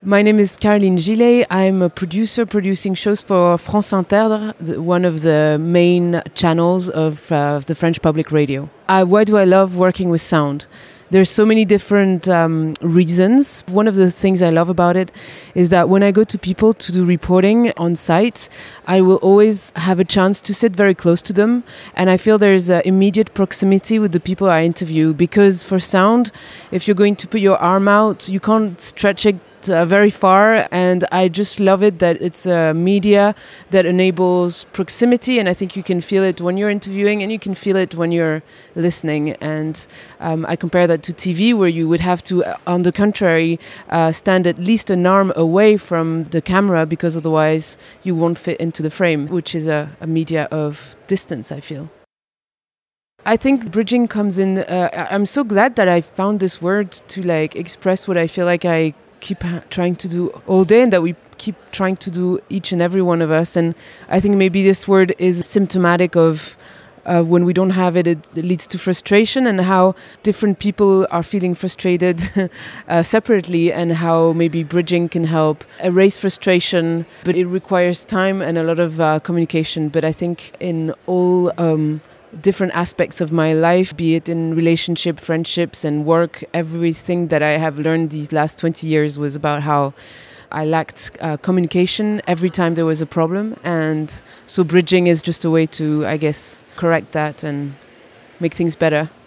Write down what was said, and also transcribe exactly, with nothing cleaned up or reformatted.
My name is Caroline Gillet. I'm a producer producing shows for France Inter, one of the main channels of uh, the French public radio. Uh, why do I love working with sound? There's so many different um, reasons. One of the things I love about it is that when I go to people to do reporting on site, I will always have a chance to sit very close to them. And I feel there's an immediate proximity with the people I interview. Because for sound, if you're going to put your arm out, you can't stretch it Uh, very far, and I just love it that it's a media that enables proximity, and I think you can feel it when you're interviewing and you can feel it when you're listening. And um, I compare that to T V, where you would have to, on the contrary, uh, stand at least an arm away from the camera, because otherwise you won't fit into the frame, which is a, a media of distance, I feel. I think bridging comes in, uh, I'm so glad that I found this word to like express what I feel like I keep trying to do all day, and that we keep trying to do, each and every one of us. And I think maybe this word is symptomatic of uh, when we don't have it, it leads to frustration, and how different people are feeling frustrated uh, separately, and how maybe bridging can help erase frustration. But it requires time and a lot of uh, communication. But I think in all um, different aspects of my life, be it in relationship, friendships and work, everything that I have learned these last twenty years was about how I lacked uh, communication every time there was a problem. And so bridging is just a way to, I guess, correct that and make things better.